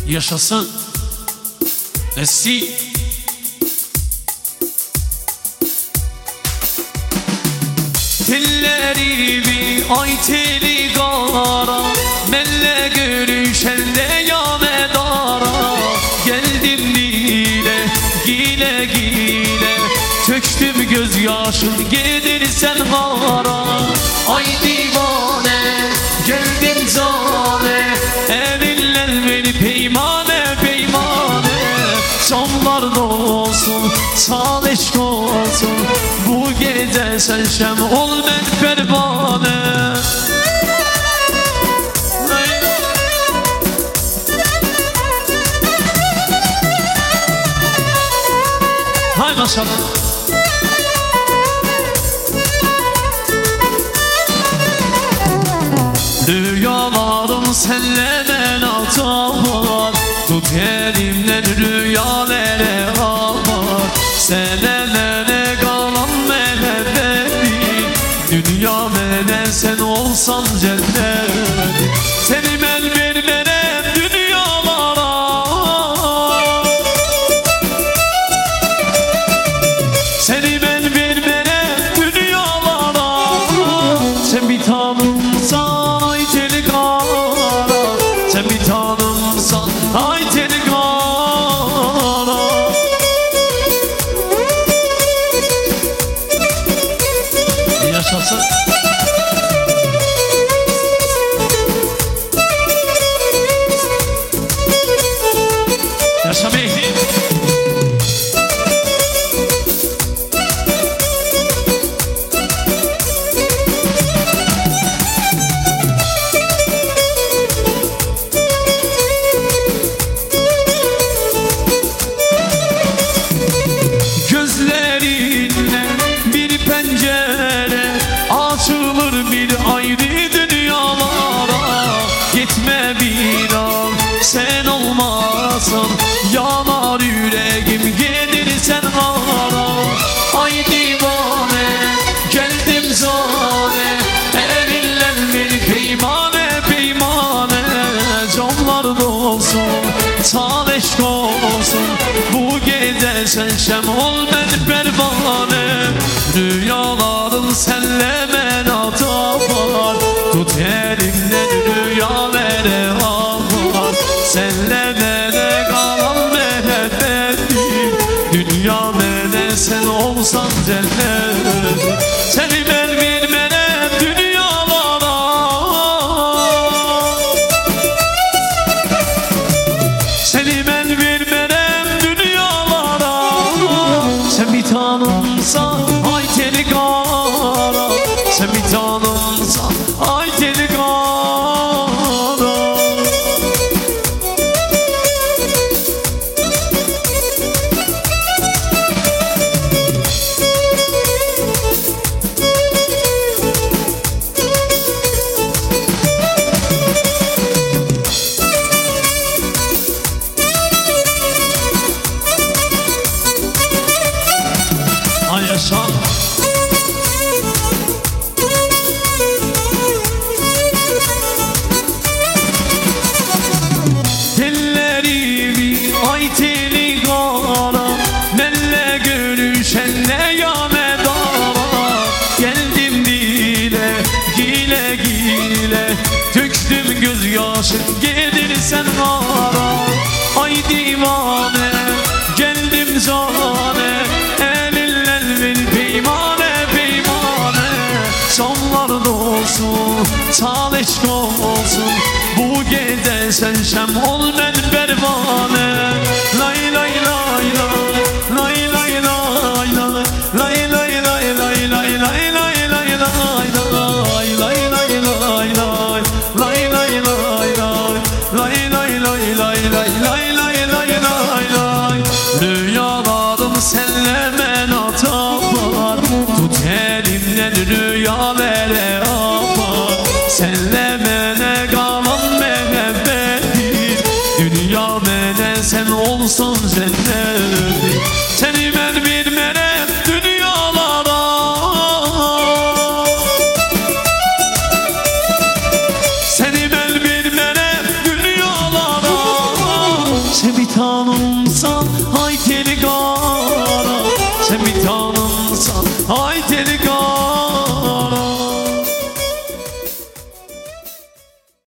Yaşasın Nesli. Tellerimi ay teli qara, mənlə görüşəndə yanə dara. Gəldim dilə, gilə gilə, tökdüm göz yaşım, gedirsən hara. Ay divanə, gəldim canə, əlinlə məni peymanə peymanə. Canlar olsun, sağ eşq olsun, bu gecə sən şəm ol mən pərvanə. Hay maşallah. Rüyalarım senle ben atar, tut elimden rüyalara alır. Sene mene kalan mehebbetim, dünya mene sen olsan cennet. Seni ben vermem dünyalara, seni ben vermem dünyalara. Sen bir tanımsan ay teli kara, sen bir tanımsan ay teli kara. Yaşasın. Yaşa Mehdi. Gözlerinle bir pencere açılır bir ayrı dünyalara. Gitme bir an sen olmasan, yanar yüreğim gelirsen hara. Ay divane geldim zane, elinle bir peymane peymane. Canlar olsun, sağ eşk olsun, bu gece sen şem ol ben pervane. Rüyaların senle men atar, tut elimden rüyalara alır. Senle mene kalan mehebbetim, dünya mene sen olsan cennet. Seni ben vermem dünyalara, seni ben vermem dünyalara. Sen bir tanımsan ay teli kara, sen bir tanımsan ay teli kara. Ay yaşa. Tellerimi ay teli kara, mənlə görüşənlə yanə dara. Geldim dile, gilə gilə, tökdüm göz yaşım, gedirsən hara. Ay divanə geldim canə, elinlə bir peymane peymane. Canlar olsun, sağ eşk olsun, bu gece sen şem ol ben pervane. Lay lay lay lay, lay lay lay lay, lay lay lay lay lay lay lay lay lay lay, lay lay lay lay, lay lay lay lay, lay lay lay lay. Rüyalarım senle men atar, tut elimden rüyalara alır. Senle mene kalan mehebbetim, dünya mene sen olsan cennet. Seni ben vermem dünyalara, seni ben vermem dünyalara. Sen bir tanımsan ay deli